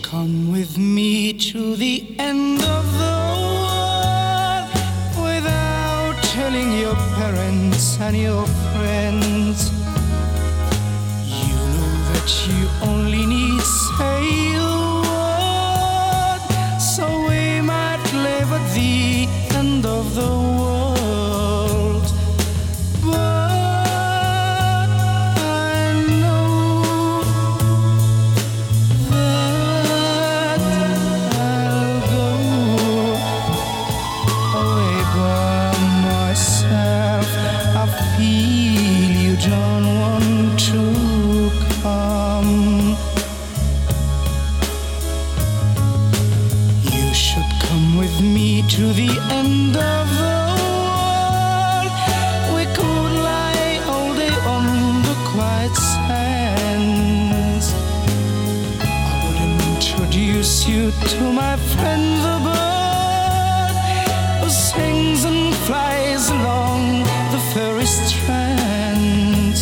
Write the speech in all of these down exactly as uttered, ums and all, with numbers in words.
come with me to the end of the world without telling your parents and your friends. You know that you only need say a word, so we might live at the end of the world. But I know that I'll go away by myself. I feel you don't want to come. You should come with me to the end of the world. We could lie all day on the quiet sands. I would introduce you to my friend the bird who sings and flies along the fairy strands.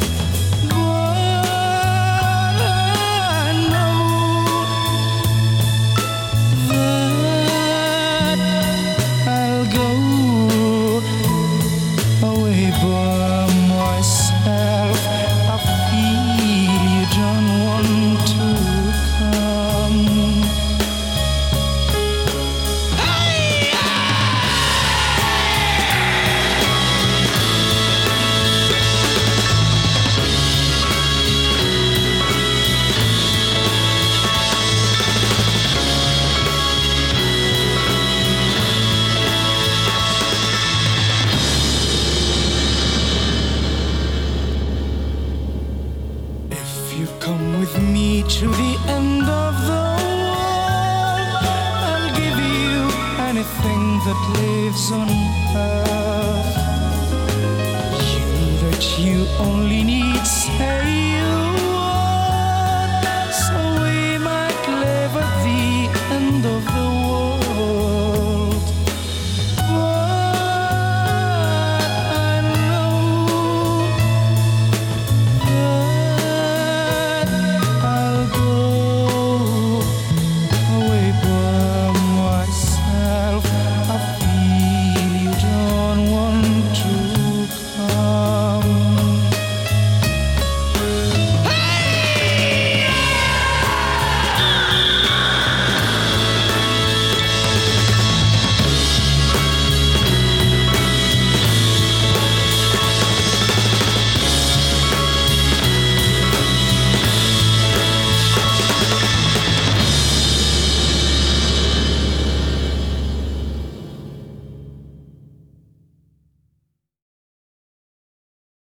But I know that I'll go away by myself. I feel you don't want to come. If you come with me to the end of the world, I'll give you anything that lives on earth. You that you only need say